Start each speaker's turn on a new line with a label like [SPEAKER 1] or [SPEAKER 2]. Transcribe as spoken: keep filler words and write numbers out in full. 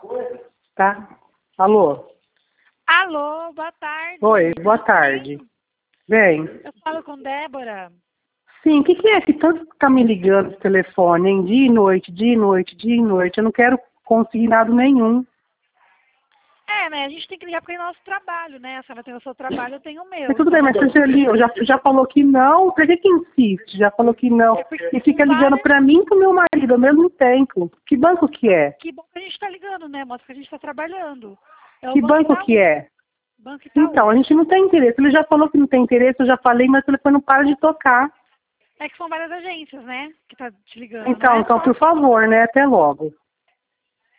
[SPEAKER 1] Tá? Alô?
[SPEAKER 2] Alô, boa tarde.
[SPEAKER 1] Oi, boa tarde. Bem.
[SPEAKER 2] Eu falo com Débora.
[SPEAKER 1] Sim, o que, que é que tanto tá me ligando esse telefone, hein? Dia e noite, dia e noite, dia e noite. Eu não quero consignado nenhum.
[SPEAKER 2] É, né? A gente tem que ligar porque é nosso trabalho, né? A senhora tem o seu trabalho, eu tenho o meu.
[SPEAKER 1] Mas tudo
[SPEAKER 2] Então,
[SPEAKER 1] bem, mas você já, li- já, já falou que não, por que que insiste? Já falou que não.
[SPEAKER 2] É porque
[SPEAKER 1] E fica
[SPEAKER 2] são
[SPEAKER 1] ligando
[SPEAKER 2] várias-
[SPEAKER 1] pra mim e pro meu marido ao mesmo tempo. Que banco que é?
[SPEAKER 2] Que bom que a gente tá ligando, né? Mostra que a gente tá trabalhando. É o
[SPEAKER 1] Que banco
[SPEAKER 2] Itaú.
[SPEAKER 1] que é?
[SPEAKER 2] Banco Itaú.
[SPEAKER 1] Então, a gente não tem interesse. Ele já falou que não tem interesse, eu já falei, mas o telefone não para de tocar.
[SPEAKER 2] É que são várias agências, né? Que tá te ligando,
[SPEAKER 1] Então,
[SPEAKER 2] não é
[SPEAKER 1] então,
[SPEAKER 2] só-
[SPEAKER 1] por favor, né? Até logo.